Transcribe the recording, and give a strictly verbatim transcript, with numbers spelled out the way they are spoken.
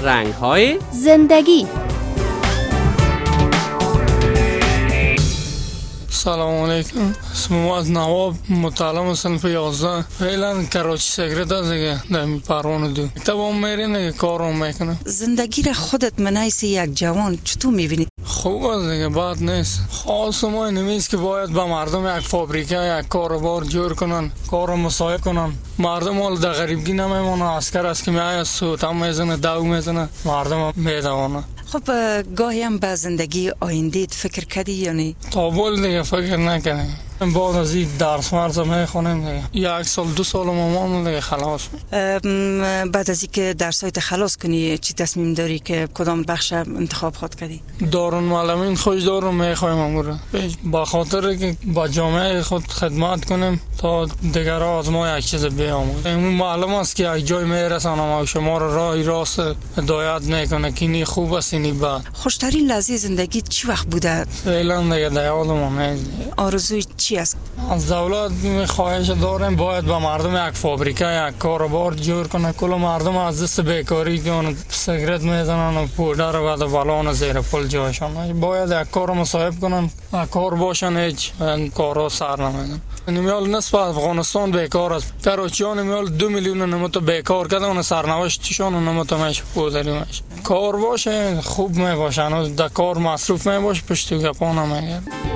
رنگ‌های زندگی. سلام علیکم. اسمم از نواب، متعلم صنف یازده. فعلا کراچی سیکرت است دیگه، در پروانه دو. تبام میرین دیگه کارم میکنم. زندگی را خودت منایس یک جوان چطور میبینی؟ خوب است دیگه، بد نیست. خاص ما نمیست که باید به مردم یک فابریکه یک کاروبار جور کنن، کار مساعد کنن. مردم حال در غریبگی نمیمونه. عسکر است که میآید سوتم میزنه، دو میزنه، مردم میدوانه. خب گاهی هم به زندگی آیندهت فکر کردی یا نه؟ تا بول دیگه فکر نکنیم. بعد از این درس مرز میخونیم دیگه. یک سال دو سال مامان دیگه خلاص. بعد از اینکه درسایت خلاص کنی چی تصمیم داری که کدام بخش انتخاب خود کردی؟ دارالمعلمین خوش دارم میخوایم امور. با خاطر که با جامعه خود خدمت کنیم تا دیگرها از ما یک چیز بیاموزند. این معلوم است که یک جای میرسانم و شما را راه راست هدایت میکنه که اینی خوب است اینی بد. خوشترین لحظه زندگی چی وقت بوده؟ فعلا دیگه در یادم نیست. آرزوی چی است؟ از دولت خواهش داریم باید به مردم یک فابریکه یک کاروبار جور کنه. کل مردم از دست بیکاری که اون سیگرت میزنن و پودر و بعد بالون زیر پل جایشان. باید یک کار مصاحب کنن، یک کار باشن، هیچ کارا سر نمیدن. نمیال نصف افغانستان بیکار است. کراچیان نمیال دو میلیون نمت بیکار کردن، اون سرنوشت چشان نمت میشه پودری میشه. کار باشه خوب می باشن و در کار مصروف می باش، پشت گپا نمیگن.